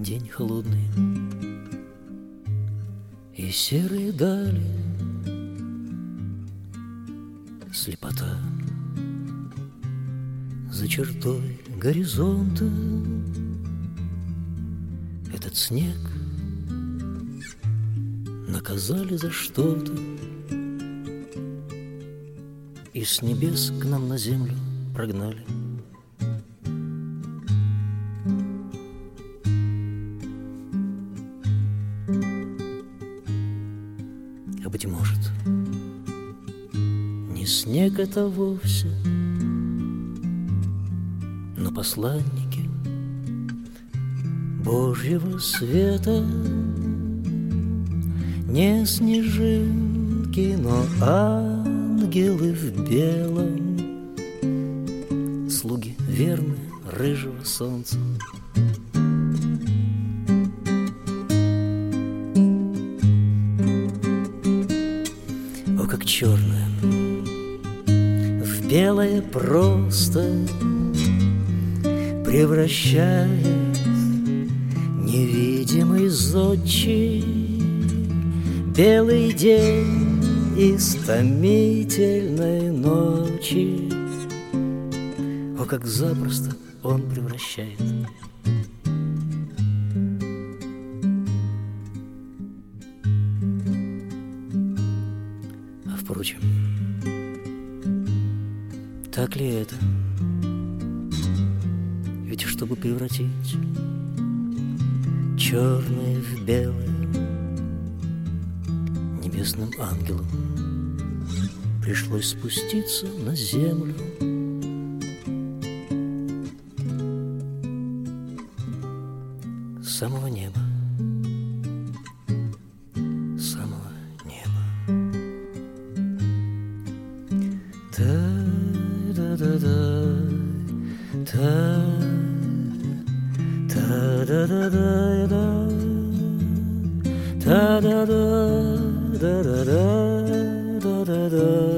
день холодный и серые дали, слепота за чертой горизонта. Этот снег наказали за что-то, и с небес к нам на землю прогнали. А быть может, не снег это вовсе, но посланники Божьего света, не снежинки, но ангелы в белом, слуги верные рыжего солнца. О, как черное в белое просто превращает невидимый зодчий белый день из томительной ночи. О, как запросто он превращает. А впрочем, так ли это? Ведь чтобы превратить черное в белое, небесным ангелом пришлось спуститься на землю. С самого неба, с самого неба. Та-да-да-да, та-да-да-да-да, та-да-да-да-да-да-да-да-да.